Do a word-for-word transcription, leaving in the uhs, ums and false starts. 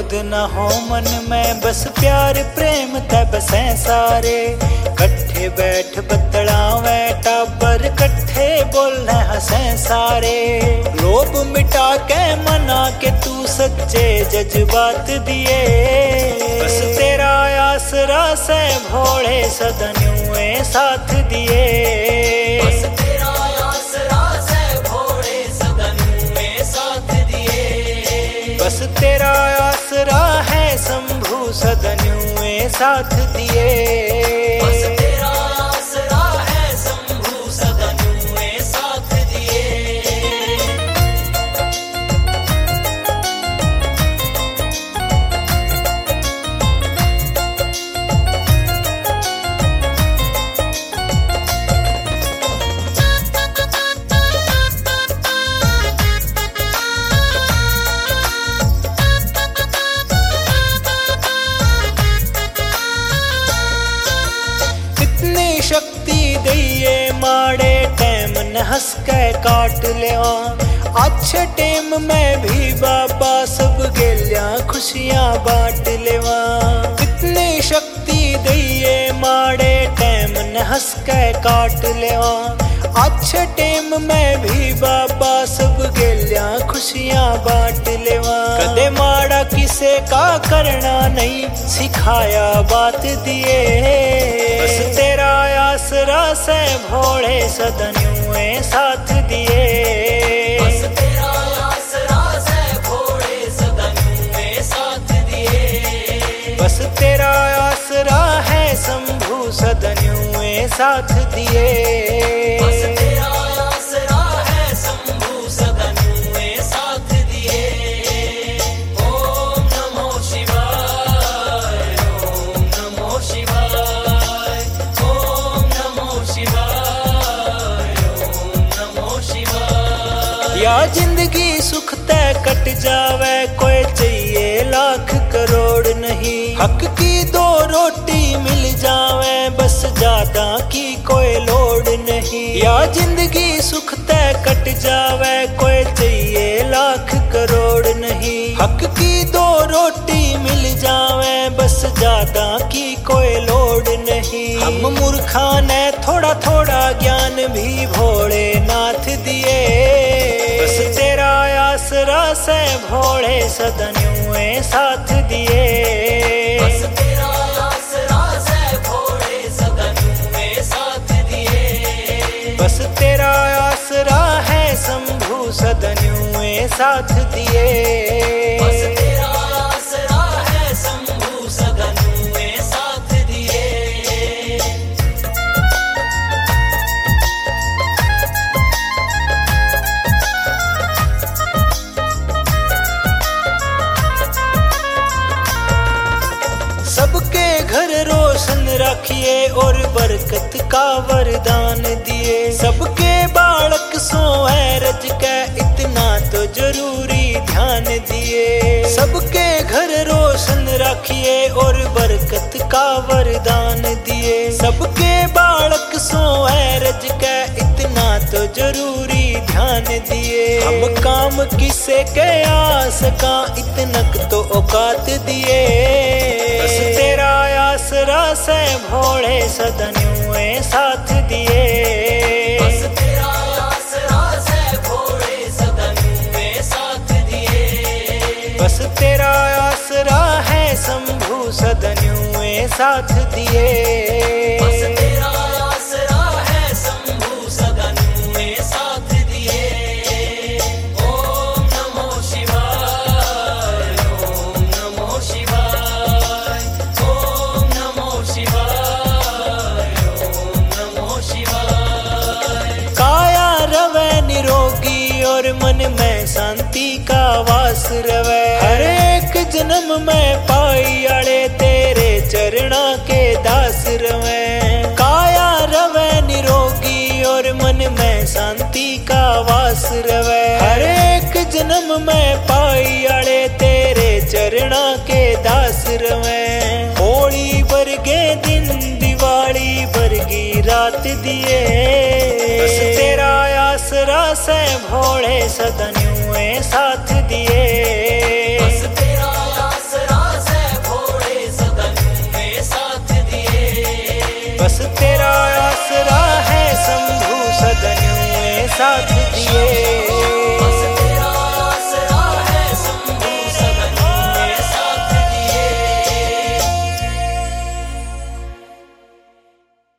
क्रोध न हो मन में, बस प्यार प्रेम तै बसें सारे। कट्ठे बैठ बतलावे टाबर, कट्ठे बोले हंसें सारे। लोभ मिटा के मना के तू सच्चे जज्बात दिए, बस तेरा आसरा से भोले सदन्युए साथ दिए। बस तेरा आसरा से भोले सदन्युए साथ दिए। बस तेरा आसरा है शंभु सदन्युए साथ दिए। बस तेरा आसरा है शंभु सदन्युए साथ दिए। शक्ति दइए माड़े टैम न हंस के काट लिया। अच्छे टेम में भी बाबा सब गेलिया खुशियां बांट लेवा। कितनी शक्ति दइए माड़े टैम न हंस के काट लिया। अच्छे टेम में भी बाबा सब गेलिया खुशियां बांट लेवा। कदे माड़ा किसे का करना नहीं सिखाया बात दिए, बस तेरा आसरा से भोले सदन्युए साथ दिए। बस तेरा आसरा से भोले सदन्युए साथ दिए। बस तेरा आसरा है शंभु सदन्युए साथ दिए। बस तेरा आसरा है शंभु सदन्युए साथ दिए। ओम नमो शिवाय, ओम नमो शिवाय, ओम नमो शिवाय, ओम नमो शिवाय। या जिंदगी सुख तय कट जावे, कोई चाहिए लाख करोड़ नहीं। हक की दो रोटी मिल जावे, बस ज्यादा की कोई लोड नहीं। या जिंदगी सुख तय कट जावे, कोई चाहिए लाख करोड़ नहीं। हक की दो रोटी मिल जावे, बस ज्यादा की कोई लोड नहीं। हम मूर्खा ने थोड़ा थोड़ा ज्ञान भी भोलेनाथ दिए, बस तेरा आसरा से भोले सदन्युए साथ दिए। बस तेरा आसरा से भोले सदन्युए साथ दिए। बस तेरा आसरा है शंभु सदन्युए साथ दिए। बस तेरा आसरा है शंभु सदन्युए साथ दिए। सबके घर रोशन रखिए और बरकत का वरदान दिए। सबके बालक सोए रज के इतना तो जरूरी ध्यान दिए। सबके घर रोशन रखिए और बरकत का वरदान दिए। सबके बालक सोए रज के इतना तो जरूरी ध्यान दिए। हम काम किसे के आस का इतनक तो औकात दिए, बस तेरा आसरा से भोले सदन्युए साथ दिए। बस तेरा आसरा से भोले सदन्युए साथ दिए। बस तेरा आसरा है शंभु सदन्युए साथ दिए। बस तेरा आसरा है शंभु सदन्युए साथ दिए। ओम नमो शिवाय, ओम नमो शिवाय, ओम नमो शिवाय, ओम नमो शिवाय। काया रवे निरोगी और मन में शांति का वास रवे। हर एक जन्म में पाई अड़े तेरे चरणा के दास रवे। काया रवे निरोगी और मन में शांति का वास रवे। हर एक जन्म में पाई अड़े तेरे चरणा के दास रवे। होली वर्गे दिन दिवाली वर्गी रात दिए, बस तेरा आसरा से भोले सदन्युए साथ दिए। बस तेरा आसरा बस तेरा